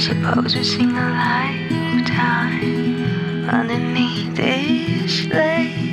Suppose we sing a lifetime underneath this lake.